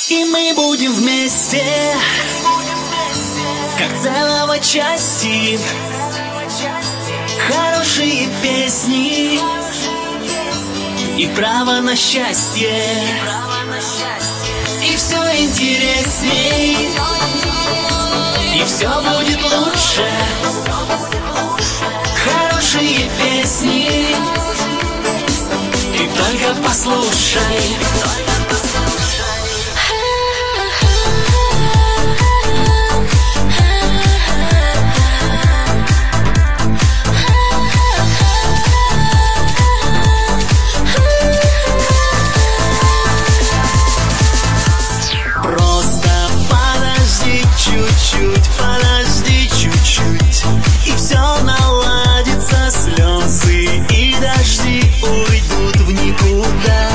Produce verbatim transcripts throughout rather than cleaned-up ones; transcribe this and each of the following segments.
И мы будем вместе, как целого части. Хорошие песни и право на счастье. И все интересней, и все будет лучше. Хорошие песни, ты только послушай. Чуть-чуть, подожди чуть-чуть, и все наладится, слезы и дожди уйдут в никуда.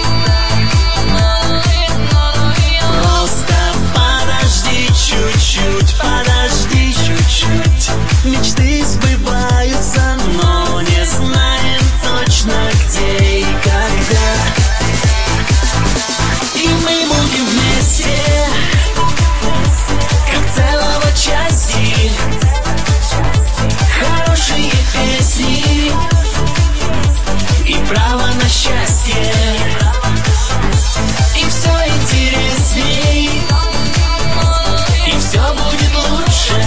Просто подожди чуть-чуть, подожди чуть-чуть, мечты сбываются, но не знаем точно где и когда. И мы будем вместе, хорошие песни и право на счастье. И все интересней, и все будет лучше.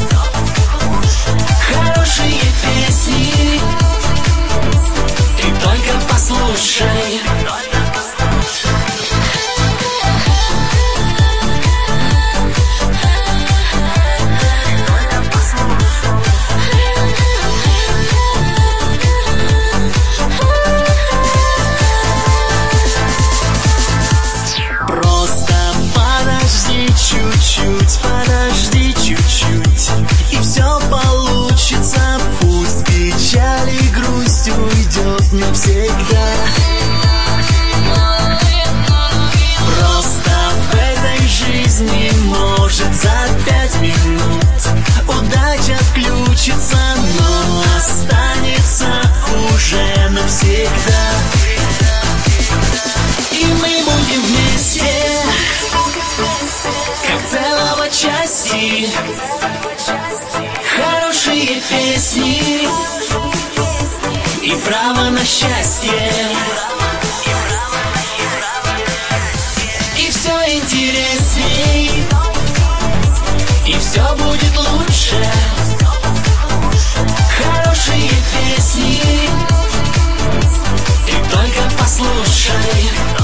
Хорошие песни, ты только послушай. Чуть-чуть, подожди чуть-чуть, и все получится. Пусть печаль и грусть уйдет навсегда. Просто в этой жизни может за пять минут удача отключится, но останется уже навсегда. И мы будем вместе, как целого части. Хорошие песни и право на счастье. И все интересней, и все будет лучше. Хорошие песни, ты только послушай.